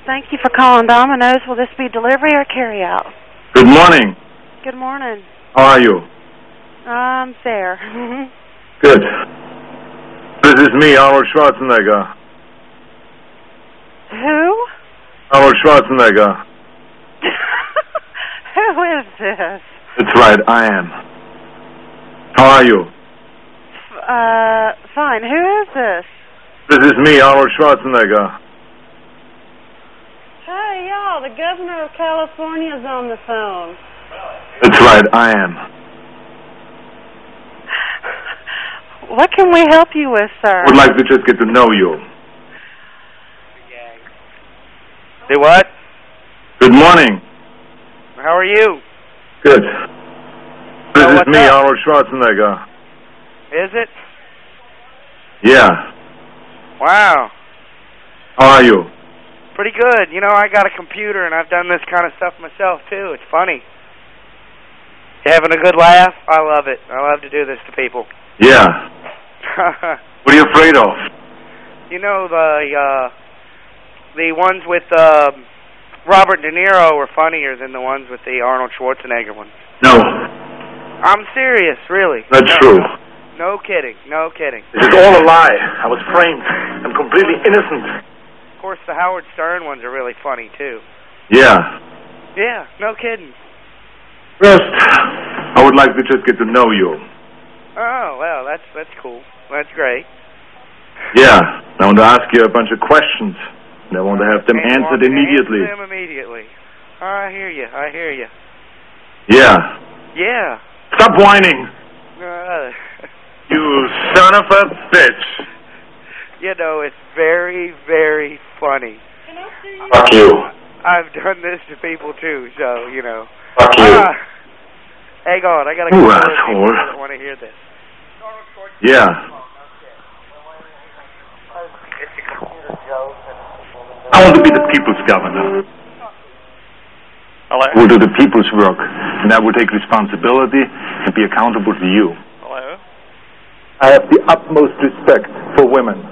Thank you for calling Domino's. Will this be delivery or carry out? Good morning. Good morning. How are you? I'm there. Good. This is me, Arnold Schwarzenegger. Who? Arnold Schwarzenegger. Who is this? That's right, I am. How are you? Fine. Who is this? This is me, Arnold Schwarzenegger. Hey, y'all, the governor of California's on the phone. That's right, I am. What can we help you with, sir? Would like to just get to know you. Say what? Good morning. How are you? Good. This is me, up? Arnold Schwarzenegger. Is it? Yeah. Wow. How are you? Pretty good. You know, I got a computer and I've done this kind of stuff myself too. It's funny. You having a good laugh? I love it. I love to do this to people. Yeah. What are you afraid of? You know, the ones with Robert De Niro were funnier than the ones with the Arnold Schwarzenegger ones. No. I'm serious, really. That's true. No kidding. No kidding. This is all a lie. I was framed. I'm completely innocent. Of course, the Howard Stern ones are really funny, too. Yeah. Yeah, no kidding. First, I would like to just get to know you. Oh, well, that's cool. That's great. Yeah. I want to ask you a bunch of questions, and I want to have them answered immediately. Answer them immediately. I hear you. I hear you. Yeah. Yeah. Stop whining. You son of a bitch. You know, it's very, very funny. Fuck you. I've done this to people, too, so, you know. Fuck you. Hang on, I gotta You go. asshole. I don't want to hear this. Yeah. I want to be the people's governor. Hello? I will do the people's work, and I will take responsibility and be accountable to you. Hello? I have the utmost respect for women.